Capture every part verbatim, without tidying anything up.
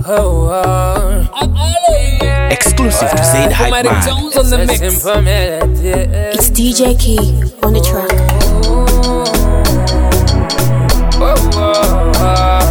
Oh, oh. Exclusive to Zaid Hype Man. On the mix. It's D J Key on the track. Oh, oh, oh.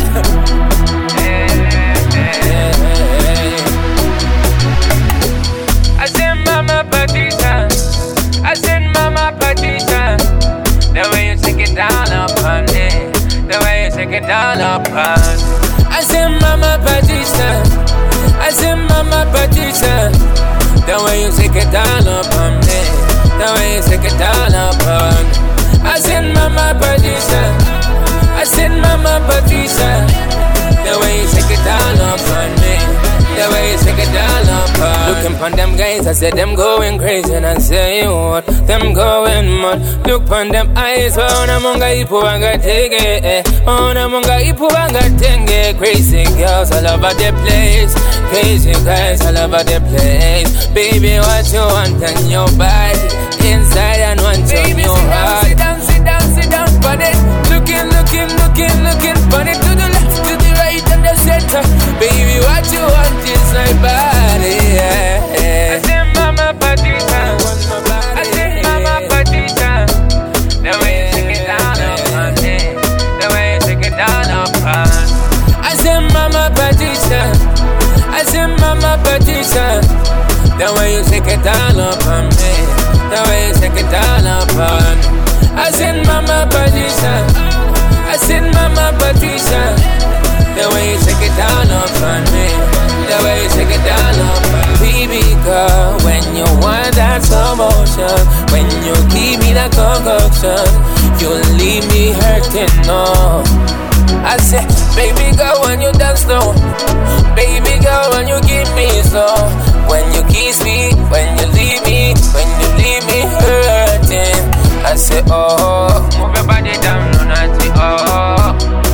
I said, Mama Patricia. I said, Mama Patricia. The way you take it down upon me. The way you take it down upon me. I said, Mama Patricia. I said, Mama Patricia. The way you take it down upon me. The way you take it down upon me. I said, Mama Patricia. I said, Mama Patricia. The way you take it down upon me. The way you take it down upon me. Looking upon them guys, I said them going crazy. And I say what? Them going mad. Look upon them eyes. Oh, na munga ipu wanga tege. Oh, na munga ipu wanga tenge. Crazy girls all over the place. Crazy guys all over the place. Baby, what you want on your body? Inside and want on your heart. Sit down, sit down, sit down, pon it. Looking, looking, looking, looking, pon it. To the left, to the right, and the center. Baby, what you want is my body, yeah, yeah. I said, Mama Patricia. I said, Mama Patricia. The way you take it down upon me. The way you take it down upon me. I said, Mama Patricia. I said, Mama Patricia. The way you take it down upon me. The way you take it down upon me. I said, Mama Patricia. I said, Mama Patricia. The way you take it down upon me. The way you take it down upon me. Baby girl, when you want that slow motion, when you give me that concoction, you leave me hurting, no. I said, baby girl, when you dance slow, baby girl, when you give me slow, when you kiss me, when you leave me, when you leave me hurting. I say, oh, move your body down, no naughty, oh.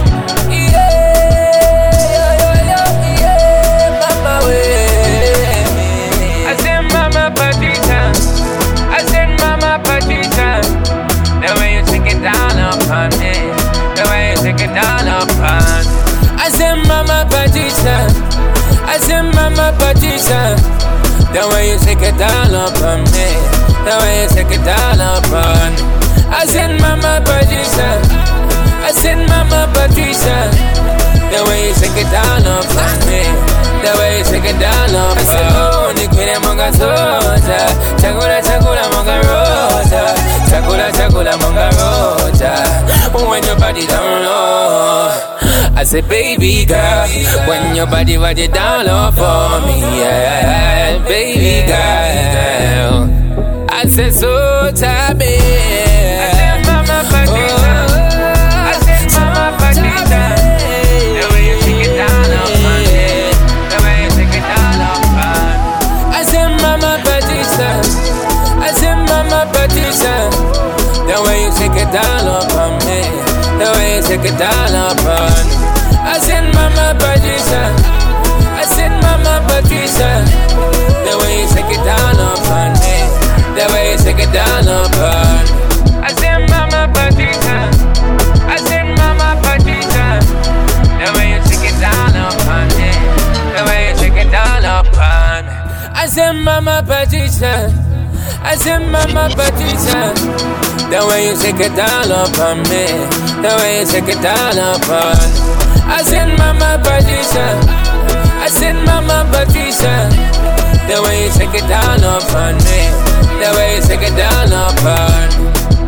I said, Mama Patricia. I said, Mama Patricia. The way you take it down upon me. The way you take it down upon me. I said, Mama Patricia. I said, Mama Patricia. The way you take it down upon me. The way you take it down upon me. I said, oh, nikwile monga soja. Chakula chakula monga roja. Chakula chakula monga roja. When your body down low, I say, baby girl, when your body body down low for me, yeah, baby girl. I say, so tabby. I say, Mama Patricia. I say, Mama Patricia. The way you take it down low for me. The way you take it down low for me. I say, Mama Patricia. I say, Mama Patricia. The way you take it down upon me. The way you take it down upon me. I said, Mama Patricia. I said, Mama Patricia. The way you take it down upon me. The way you take it down upon me. I said, Mama Patricia. I said, Mama Patricia. The way you take it down upon me. The way you take it down upon me. I said, Mama Patricia. I said, Mama Patricia. The way you take it down upon me. The way you take it down upon me. I said, Mama Patricia. I said, Mama Patricia. The way you take it down upon me. The way you take it down upon me.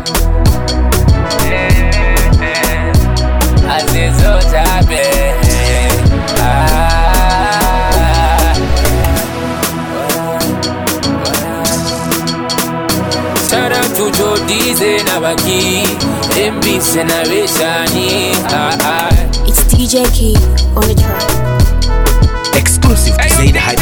I said, so happy. Ah. Shout out to Joe Dize Nabaki, M B Generation. Ah, ah. It's D J Key on the track. Exclusive to Zaid Hype